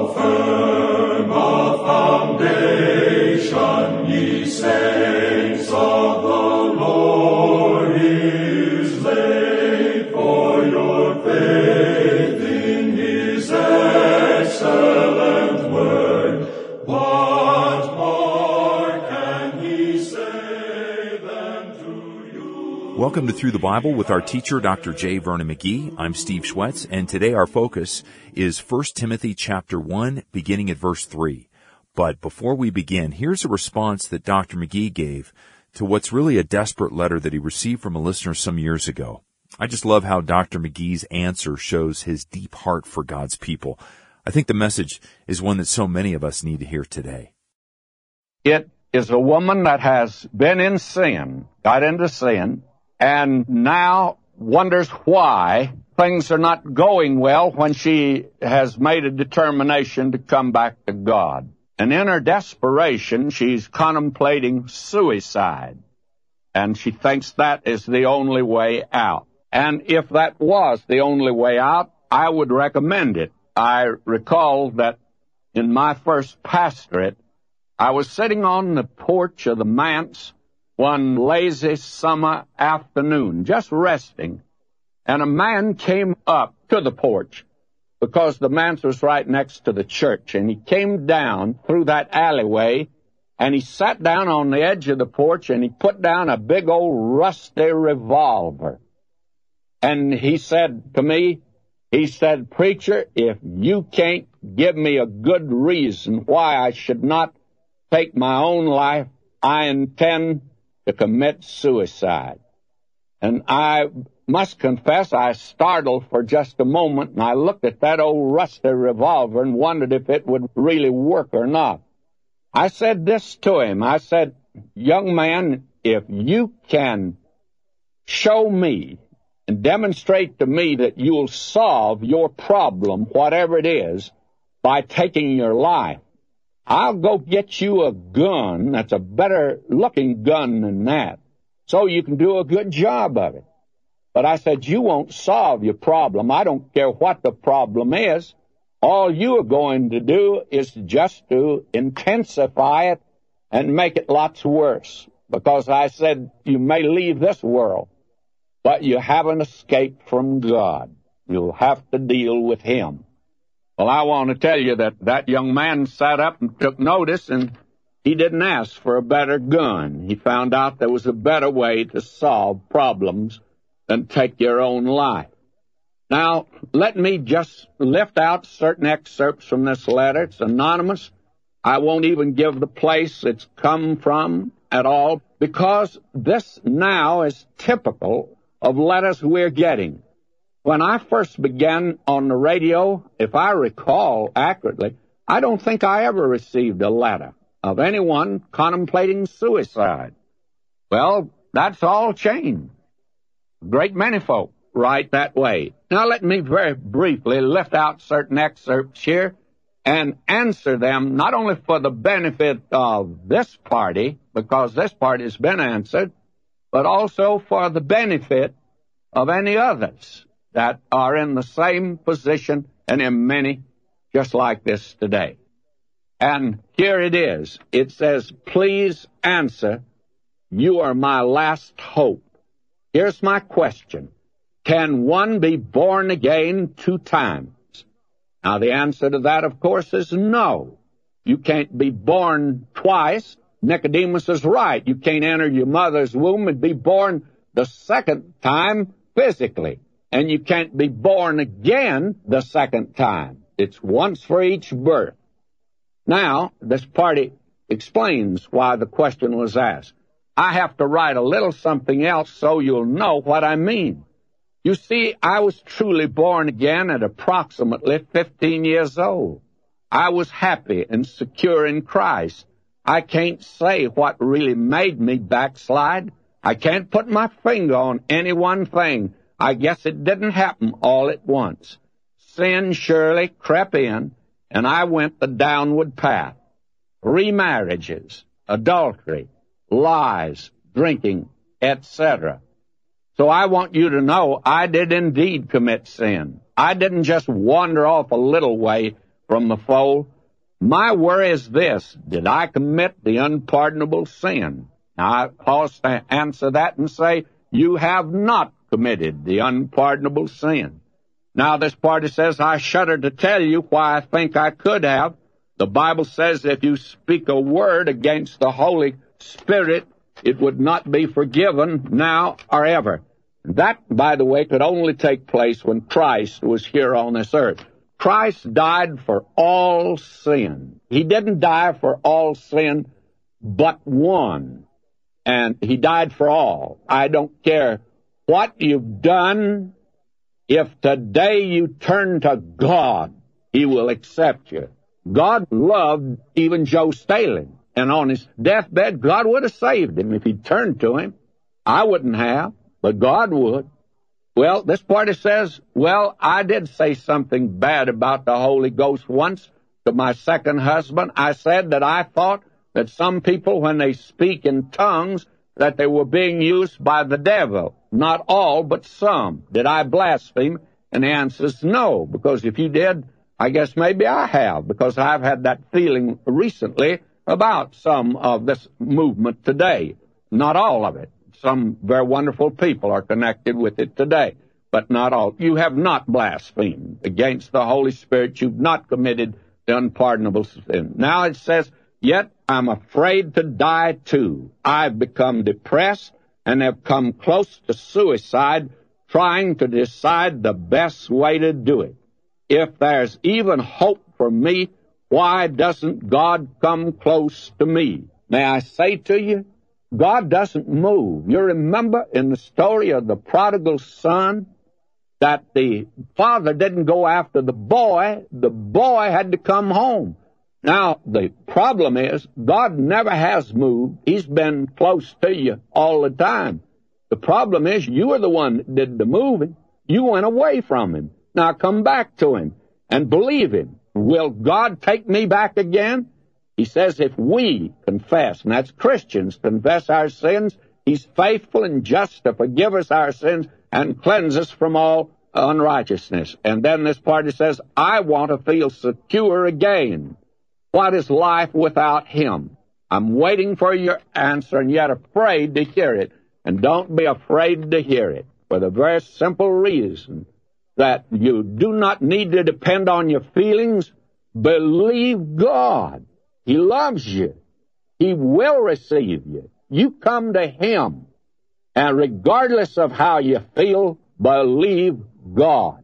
firm a foundation, ye saints of the Lord, is laid, for your faith in his excellent word. What more can he say than to you? Welcome to Through the Bible with our teacher, Dr. J. Vernon McGee. I'm Steve Schwetz, and today our focus is 1 Timothy chapter 1, beginning at verse 3. But before we begin, here's a response that Dr. McGee gave to what's really a desperate letter that he received from a listener some years ago. I just love how Dr. McGee's answer shows his deep heart for God's people. I think the message is one that so many of us need to hear today. It is a woman that has been in sin, got into sin, and now wonders why things are not going well when she has made a determination to come back to God. And in her desperation, she's contemplating suicide. And she thinks that is the only way out. And if that was the only way out, I would recommend it. I recall that in my first pastorate, I was sitting on the porch of the manse one lazy summer afternoon, just resting, and a man came up to the porch because the manse was right next to the church, and he came down through that alleyway, and he sat down on the edge of the porch, and he put down a big old rusty revolver. And he said to me, he said, "Preacher, if you can't give me a good reason why I should not take my own life, I intend to commit suicide." And I must confess, I startled for just a moment, and I looked at that old rusty revolver and wondered if it would really work or not. I said this to him. I said, "Young man, if you can show me and demonstrate to me that you'll solve your problem, whatever it is, by taking your life, I'll go get you a gun that's a better-looking gun than that, so you can do a good job of it." But I said, "You won't solve your problem. I don't care what the problem is. All you are going to do is just to intensify it and make it lots worse. Because," I said, "you may leave this world, but you haven't escaped from God. You'll have to deal with Him." Well, I want to tell you that that young man sat up and took notice, and he didn't ask for a better gun. He found out there was a better way to solve problems than take your own life. Now, let me just lift out certain excerpts from this letter. It's anonymous. I won't even give the place it's come from at all, because this now is typical of letters we're getting. When I first began on the radio, if I recall accurately, I don't think I ever received a letter of anyone contemplating suicide. Well, that's all changed. A great many folk write that way. Now let me very briefly lift out certain excerpts here and answer them, not only for the benefit of this party, because this party has been answered, but also for the benefit of any others that are in the same position, and in many just like this today. And here it is. It says, "Please answer. You are my last hope." Here's my question. Can one be born again 2 times? Now, the answer to that, of course, is no. You can't be born twice. Nicodemus is right. You can't enter your mother's womb and be born the second time physically. And you can't be born again the second time. It's once for each birth. Now, this party explains why the question was asked. I have to write a little something else so you'll know what I mean. You see, I was truly born again at approximately 15 years old. I was happy and secure in Christ. I can't say what really made me backslide. I can't put my finger on any one thing. I guess it didn't happen all at once. Sin surely crept in, and I went the downward path. Remarriages, adultery, lies, drinking, etc. So I want you to know I did indeed commit sin. I didn't just wander off a little way from the fold. My worry is this: did I commit the unpardonable sin? Now, I pause to answer that and say, you have not committed the unpardonable sin. Now, this party says, I shudder to tell you why I think I could have. The Bible says if you speak a word against the Holy Spirit, it would not be forgiven now or ever. That, by the way, could only take place when Christ was here on this earth. Christ died for all sin. He didn't die for all sin but one. And he died for all. I don't care what you've done. If today you turn to God, he will accept you. God loved even Joe Stalin. And on his deathbed, God would have saved him if he'd turned to him. I wouldn't have, but God would. Well, this party says, well, I did say something bad about the Holy Ghost once to my second husband. I said that I thought that some people, when they speak in tongues, that they were being used by the devil. Not all, but some. Did I blaspheme? And the answer is no, because if you did, I guess maybe I have, because I've had that feeling recently about some of this movement today. Not all of it. Some very wonderful people are connected with it today, but not all. You have not blasphemed against the Holy Spirit. You've not committed the unpardonable sin. Now it says, yet I'm afraid to die too. I've become depressed and have come close to suicide, trying to decide the best way to do it. If there's even hope for me, why doesn't God come close to me? May I say to you, God doesn't move. You remember in the story of the prodigal son that the father didn't go after the boy had to come home. Now, the problem is God never has moved. He's been close to you all the time. The problem is you are the one that did the moving. You went away from him. Now come back to him and believe him. Will God take me back again? He says if we confess, and that's Christians, confess our sins, he's faithful and just to forgive us our sins and cleanse us from all unrighteousness. And then this party says, I want to feel secure again. What is life without him? I'm waiting for your answer and yet afraid to hear it. And don't be afraid to hear it for the very simple reason that you do not need to depend on your feelings. Believe God. He loves you. He will receive you. You come to him. And regardless of how you feel, believe God.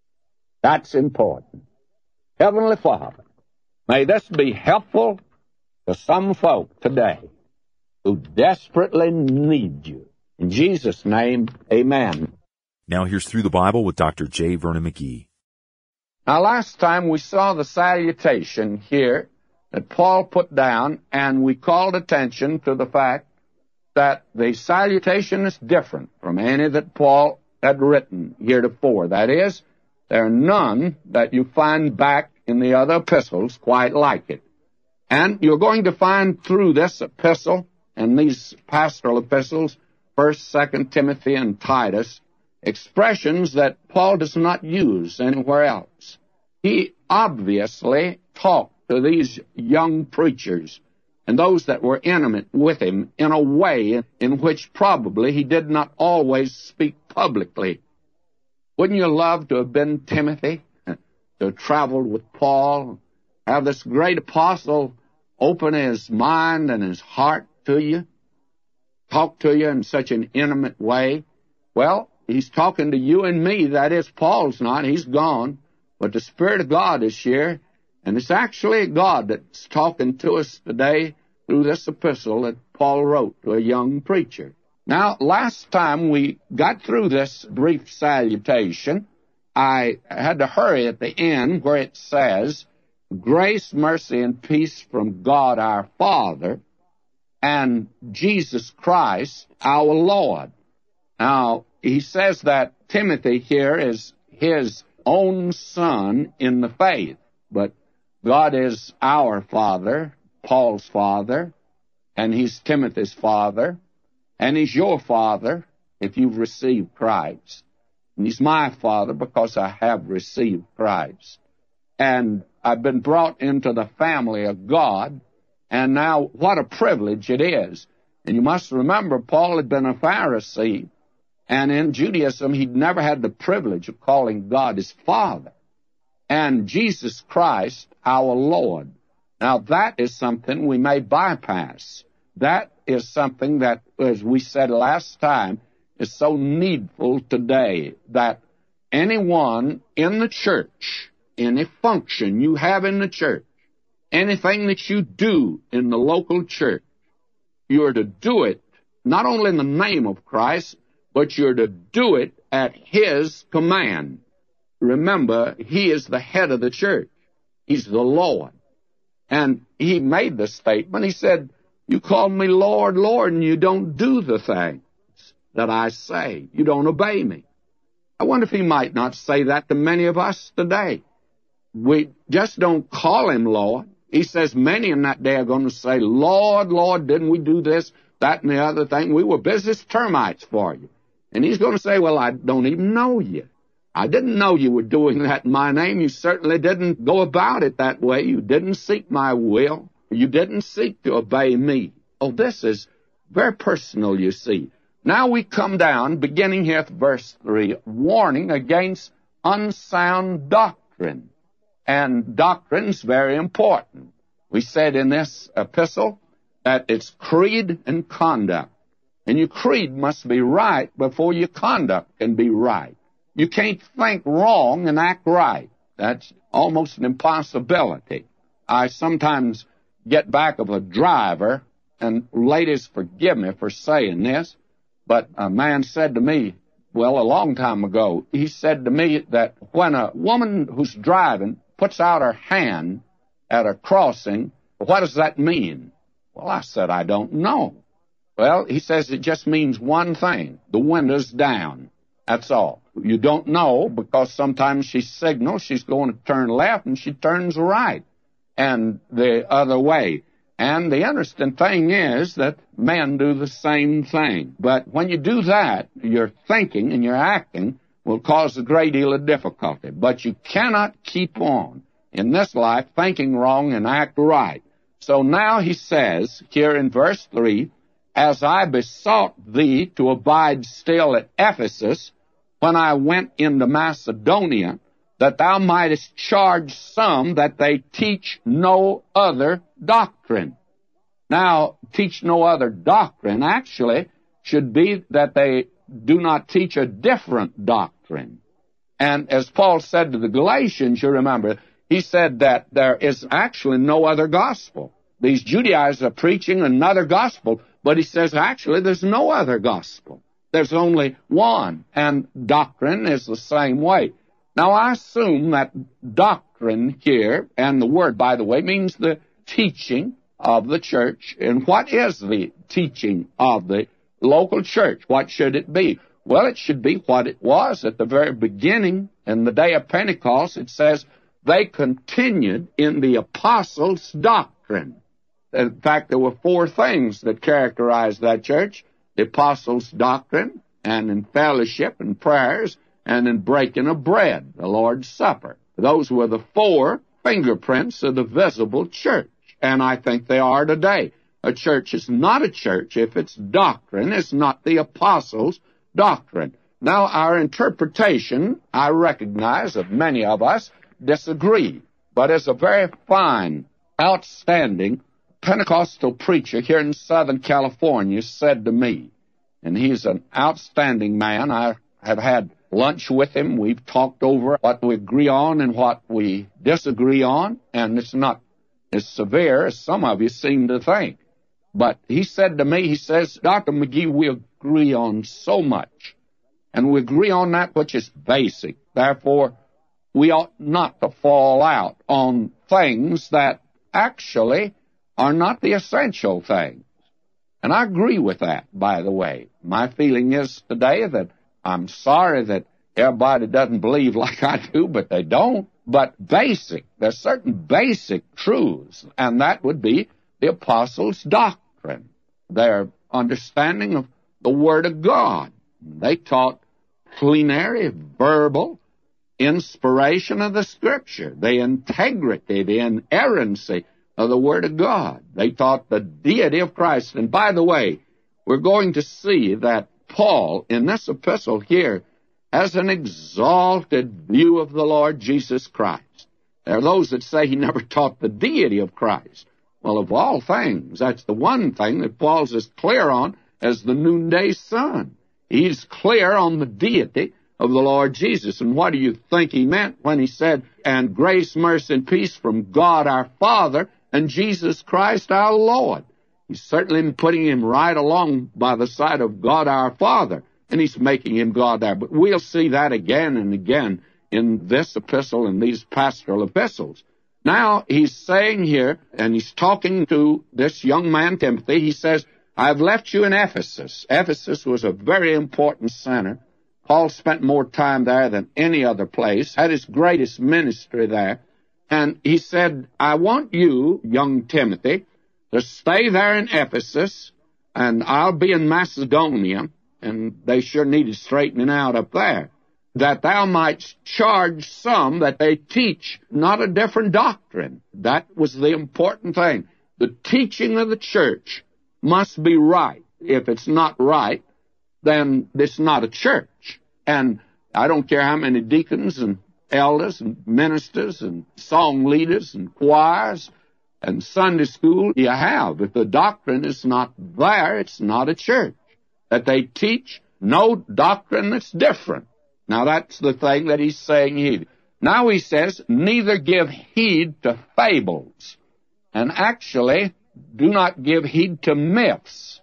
That's important. Heavenly Father, may this be helpful to some folk today who desperately need you. In Jesus' name, amen. Now here's Through the Bible with Dr. J. Vernon McGee. Now, last time we saw the salutation here that Paul put down, and we called attention to the fact that the salutation is different from any that Paul had written heretofore. That is, there are none that you find back in the other epistles quite like it. And you're going to find through this epistle and these pastoral epistles, 1st, 2nd Timothy, and Titus, expressions that Paul does not use anywhere else. He obviously talked to these young preachers and those that were intimate with him in a way in which probably he did not always speak publicly. Wouldn't you love to have been Timothy, to have traveled with Paul, have this great apostle open his mind and his heart to you, talk to you in such an intimate way? Well, he's talking to you and me. That is, Paul's not. He's gone. But the Spirit of God is here. And it's actually God that's talking to us today through this epistle that Paul wrote to a young preacher. Now, last time we got through this brief salutation, I had to hurry at the end where it says, grace, mercy, and peace from God our Father and Jesus Christ our Lord. Now, he says that Timothy here is his own son in the faith, but God is our Father, Paul's father, and he's Timothy's father, and he's your father if you've received Christ. And he's my father because I have received Christ. And I've been brought into the family of God, and now what a privilege it is. And you must remember, Paul had been a Pharisee, and in Judaism, he'd never had the privilege of calling God his Father, and Jesus Christ our Lord. Now, that is something we may bypass. That is something that, as we said last time, is so needful today, that anyone in the church, any function you have in the church, anything that you do in the local church, you're to do it not only in the name of Christ, but you're to do it at His command. Remember, He is the head of the church. He's the Lord. And He made the statement. He said, you call me Lord, Lord, and you don't do the things that I say. You don't obey me. I wonder if He might not say that to many of us today. We just don't call Him Lord. He says many in that day are going to say, Lord, Lord, didn't we do this, that, and the other thing? We were busy as termites for you. And He's going to say, well, I don't even know you. I didn't know you were doing that in my name. You certainly didn't go about it that way. You didn't seek my will. You didn't seek to obey me. Oh, this is very personal, you see. Now we come down, beginning here at verse 3, warning against unsound doctrine. And doctrine's very important. We said in this epistle that it's creed and conduct. And your creed must be right before your conduct can be right. You can't think wrong and act right. That's almost an impossibility. I sometimes get back of a driver, and ladies, forgive me for saying this, but a man said to me, well, a long time ago, he said to me that when a woman who's driving puts out her hand at a crossing, what does that mean? Well, I said, I don't know. Well, he says it just means one thing. The window's down. That's all. You don't know because sometimes she signals she's going to turn left and she turns right and the other way. And the interesting thing is that men do the same thing. But when you do that, your thinking and your acting will cause a great deal of difficulty. But you cannot keep on in this life thinking wrong and act right. So now he says here in verse 3, as I besought thee to abide still at Ephesus, when I went into Macedonia, that thou mightest charge some that they teach no other doctrine. Now, teach no other doctrine actually should be that they do not teach a different doctrine. And as Paul said to the Galatians, you remember, he said that there is actually no other gospel. These Judaizers are preaching another gospel, but he says actually there's no other gospel. There's only one, and doctrine is the same way. Now, I assume that doctrine here, and the word, by the way, means the teaching of the church. And what is the teaching of the local church? What should it be? Well, it should be what it was at the very beginning. In the day of Pentecost, it says they continued in the apostles' doctrine. In fact, there were 4 things that characterized that church: the apostles' doctrine, and in fellowship and prayers, and in breaking of bread, the Lord's Supper. Those were the 4 fingerprints of the visible church, and I think they are today. A church is not a church if its doctrine is not the apostles' doctrine. Now, our interpretation, I recognize that many of us disagree, but as a very fine, outstanding Pentecostal preacher here in Southern California said to me, and he's an outstanding man. I have had lunch with him. We've talked over what we agree on and what we disagree on, and it's not as severe as some of you seem to think. But he said to me, he says, Dr. McGee, we agree on so much, and we agree on that which is basic. Therefore, we ought not to fall out on things that actually are not the essential things. And I agree with that, by the way. My feeling is today that I'm sorry that everybody doesn't believe like I do, but they don't. But there's certain basic truths, and that would be the apostles' doctrine, their understanding of the Word of God. They taught plenary, verbal, inspiration of the Scripture, the integrity, the inerrancy of the Word of God. They taught the deity of Christ. And by the way, we're going to see that Paul, in this epistle here, has an exalted view of the Lord Jesus Christ. There are those that say he never taught the deity of Christ. Well, of all things, that's the one thing that Paul's as clear on as the noonday sun. He's clear on the deity of the Lord Jesus. And what do you think he meant when he said, "And grace, mercy, and peace from God our Father and Jesus Christ our Lord"? He's certainly putting him right along by the side of God our Father, and he's making him God there. But we'll see that again and again in this epistle and these pastoral epistles. Now, he's saying here, and he's talking to this young man, Timothy, he says, "I've left you in Ephesus." Ephesus was a very important center. Paul spent more time there than any other place, had his greatest ministry there. And he said, "I want you, young Timothy, to stay there in Ephesus, and I'll be in Macedonia," and they sure needed straightening out up there, "that thou mightst charge some that they teach not a different doctrine." That was the important thing. The teaching of the church must be right. If it's not right, then it's not a church. And I don't care how many deacons and elders and ministers and song leaders and choirs and Sunday school you have. If the doctrine is not there, it's not a church. That they teach no doctrine that's different. Now that's the thing that he's saying here. Now he says, "Neither give heed to fables." And actually, do not give heed to myths.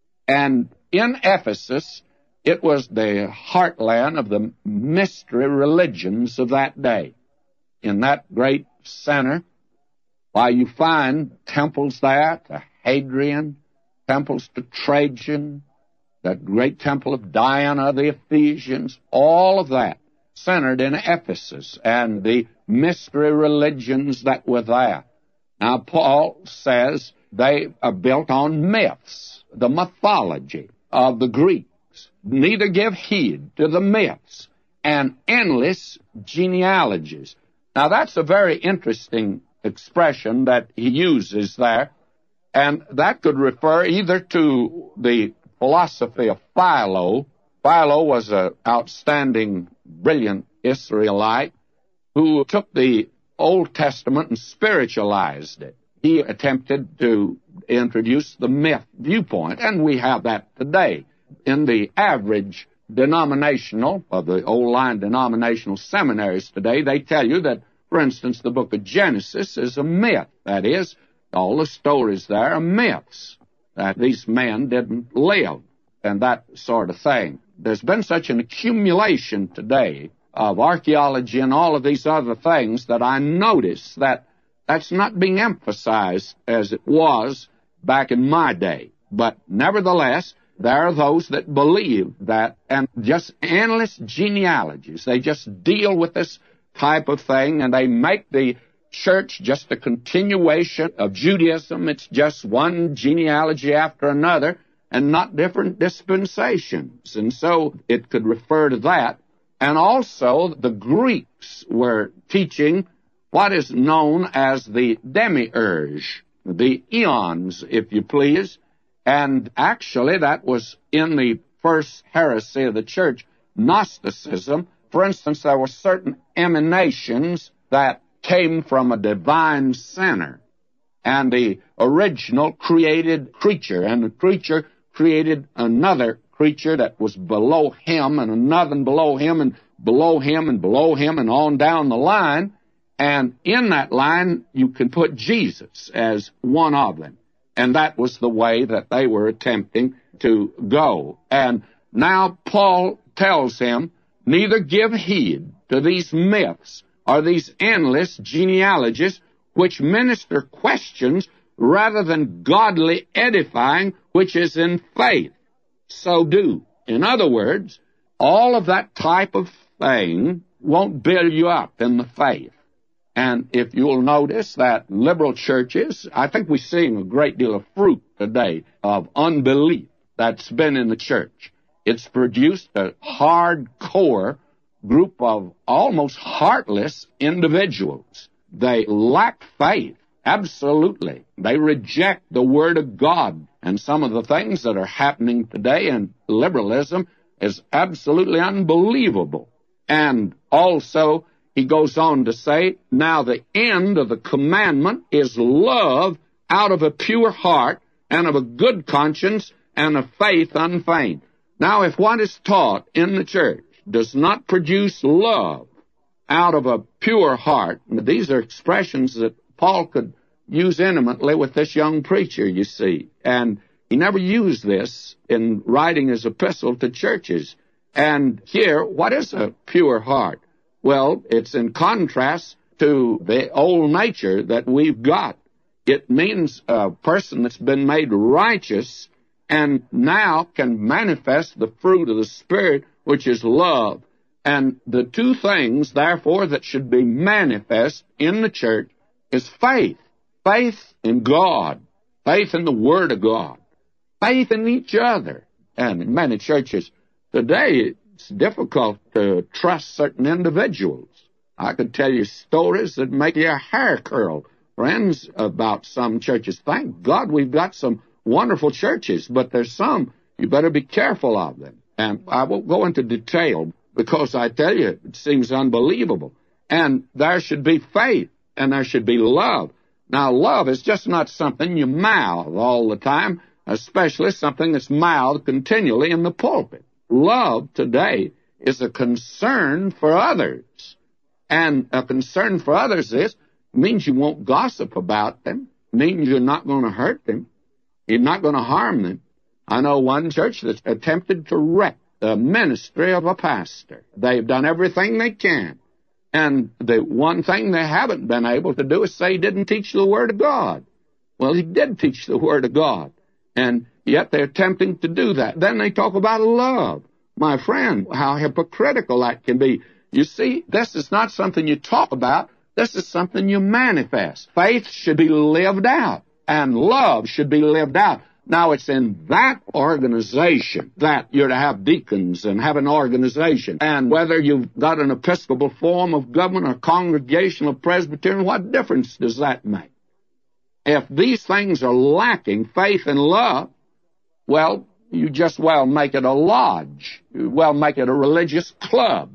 And in Ephesus, it was the heartland of the mystery religions of that day. In that great center, why you find temples there to Hadrian, temples to Trajan, that great temple of Diana of the Ephesians, all of that centered in Ephesus and the mystery religions that were there. Now, Paul says they are built on myths, the mythology of the Greeks. Neither give heed to the myths and endless genealogies. Now, that's a very interesting expression that he uses there, and that could refer either to the philosophy of Philo. Philo was an outstanding, brilliant Israelite who took the Old Testament and spiritualized it. He attempted to introduce the myth viewpoint, and we have that today. In the average denominational, of the old-line denominational seminaries today, they tell you that, for instance, the book of Genesis is a myth. That is, all the stories there are myths, that these men didn't live, and that sort of thing. There's been such an accumulation today of archaeology and all of these other things that I notice that that's not being emphasized as it was back in my day. But nevertheless, there are those that believe that, and just endless genealogies. They just deal with this type of thing, and they make the church just a continuation of Judaism. It's just one genealogy after another, and not different dispensations. And so it could refer to that. And also, the Greeks were teaching what is known as the demiurge, the eons, if you please. And actually, that was in the first heresy of the church, Gnosticism. For instance, there were certain emanations that came from a divine center, and the original created creature, and the creature created another creature that was below him, and another below him, and below him, and below him, and on down the line. And in that line, you can put Jesus as one of them. And that was the way that they were attempting to go. And now Paul tells him, neither give heed to these myths or these endless genealogies which minister questions rather than godly edifying, which is in faith. So do. In other words, all of that type of thing won't build you up in the faith. And if you'll notice that liberal churches, I think we're seeing a great deal of fruit today of unbelief that's been in the church. It's produced a hardcore group of almost heartless individuals. They lack faith, absolutely. They reject the Word of God. And some of the things that are happening today in liberalism is absolutely unbelievable. And also, he goes on to say, now the end of the commandment is love out of a pure heart and of a good conscience and of faith unfeigned. Now, if what is taught in the church does not produce love out of a pure heart, these are expressions that Paul could use intimately with this young preacher, you see. And he never used this in writing his epistle to churches. And here, what is a pure heart? Well, it's in contrast to the old nature that we've got. It means a person that's been made righteous and now can manifest the fruit of the Spirit, which is love. And the two things, therefore, that should be manifest in the church is faith. Faith in God. Faith in the Word of God. Faith in each other. And in many churches today, it's difficult to trust certain individuals. I could tell you stories that make your hair curl, friends, about some churches. Thank God we've got some wonderful churches, but there's some, you better be careful of them. And I won't go into detail because I tell you, it seems unbelievable. And there should be faith, and there should be love. Now, love is just not something you mouth all the time, especially something that's mouthed continually in the pulpit. Love today is a concern for others. And a concern for others means you won't gossip about them, means you're not going to hurt them, you're not going to harm them. I know one church that's attempted to wreck the ministry of a pastor. They've done everything they can. And the one thing they haven't been able to do is say he didn't teach the Word of God. Well, he did teach the Word of God. And yet they're attempting to do that. Then they talk about love. My friend, how hypocritical that can be. You see, this is not something you talk about. This is something you manifest. Faith should be lived out, and love should be lived out. Now, it's in that organization that you're to have deacons and have an organization. And whether you've got an Episcopal form of government or Congregational Presbyterian, what difference does that make? If these things are lacking, faith and love, well, you just make it a lodge. You make it a religious club.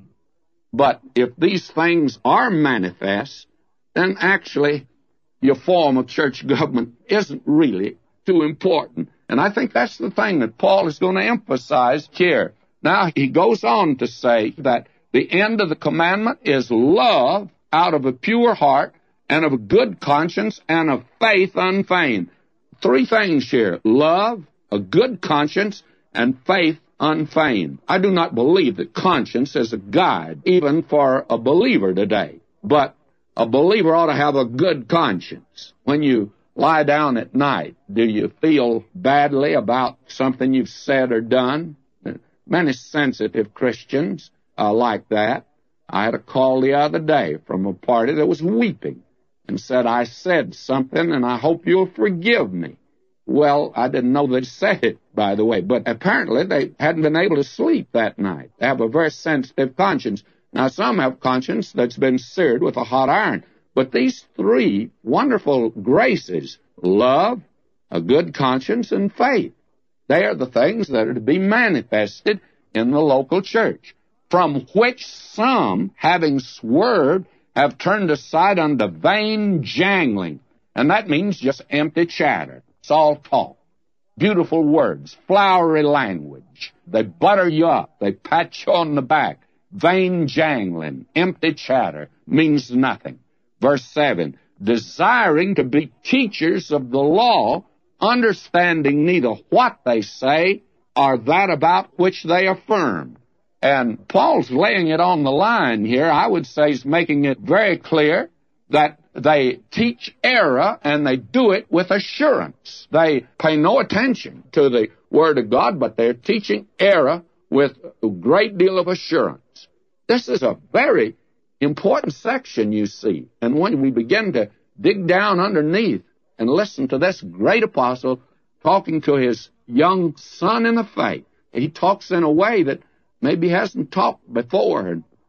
But if these things are manifest, then actually your form of church government isn't really too important. And I think that's the thing that Paul is going to emphasize here. Now, he goes on to say that the end of the commandment is love out of a pure heart and of a good conscience and of faith unfeigned. Three things here: love, a good conscience, and faith unfeigned. I do not believe that conscience is a guide, even for a believer today. But a believer ought to have a good conscience. When you lie down at night, do you feel badly about something you've said or done? Many sensitive Christians are like that. I had a call the other day from a party that was weeping and said, I said something and I hope you'll forgive me. Well, I didn't know they'd said it, by the way, but apparently they hadn't been able to sleep that night. They have a very sensitive conscience. Now, some have conscience that's been seared with a hot iron. But these three wonderful graces, love, a good conscience, and faith, they are the things that are to be manifested in the local church, from which some, having swerved, have turned aside unto vain jangling. And that means just empty chatter. It's all talk. Beautiful words, flowery language. They butter you up. They pat you on the back. Vain jangling, empty chatter, means nothing. Verse 7, desiring to be teachers of the law, understanding neither what they say or that about which they affirm. And Paul's laying it on the line here. I would say he's making it very clear that they teach error and they do it with assurance. They pay no attention to the Word of God, but they're teaching error with a great deal of assurance. This is a very important section, you see. And when we begin to dig down underneath and listen to this great apostle talking to his young son in the faith, he talks in a way that maybe hasn't talked before. And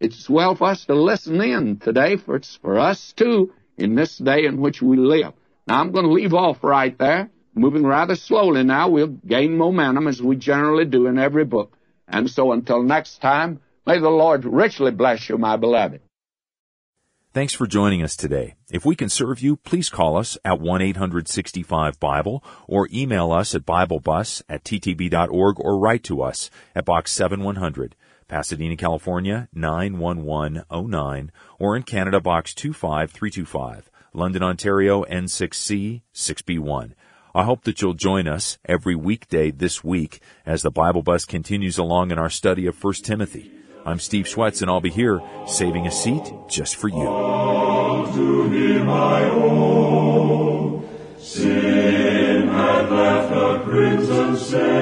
it's well for us to listen in today, for it's for us too in this day in which we live. Now, I'm going to leave off right there, moving rather slowly now. We'll gain momentum as we generally do in every book. And so until next time, may the Lord richly bless you, my beloved. Thanks for joining us today. If we can serve you, please call us at 1-800-65-BIBLE or email us at BibleBus@ttb.org or write to us at Box 7100, Pasadena, California, 91109, or in Canada, Box 25325, London, Ontario, N6C 6B1. I hope that you'll join us every weekday this week as the Bible Bus continues along in our study of 1 Timothy. I'm Steve Schwetz, and I'll be here saving a seat just for you. All to Him I owe. Sin had left a crimson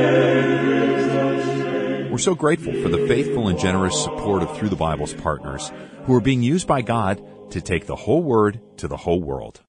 stain. We're so grateful for the faithful and generous support of Through the Bible's partners who are being used by God to take the whole Word to the whole world.